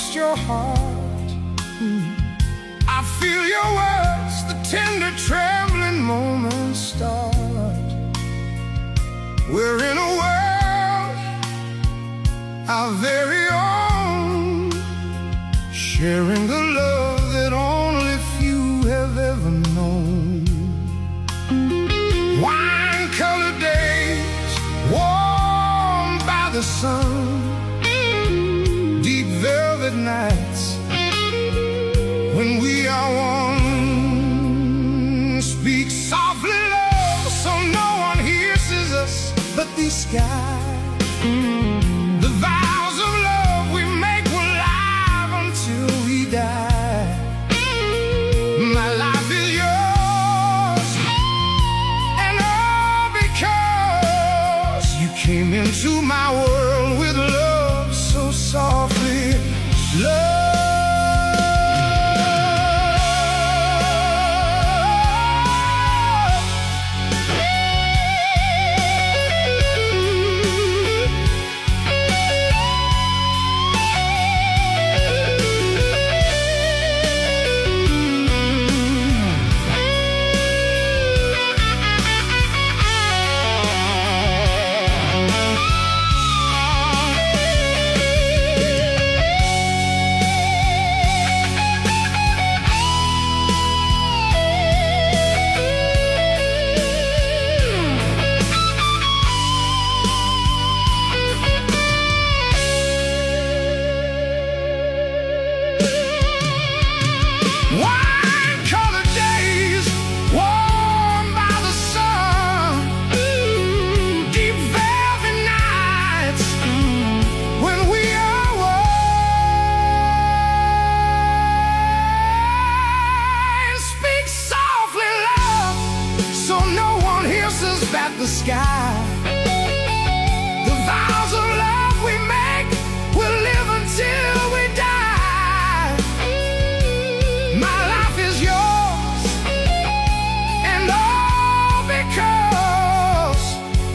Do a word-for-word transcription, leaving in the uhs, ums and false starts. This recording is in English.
lost your heart. I feel your words, the tender trembling moments start. We're in a world, our very own, sharing the love that only few have ever known. Wine-colored days, warmed by the sun, deep velvet nights when we are one. Speak softly, love, so no one hears us but these skies.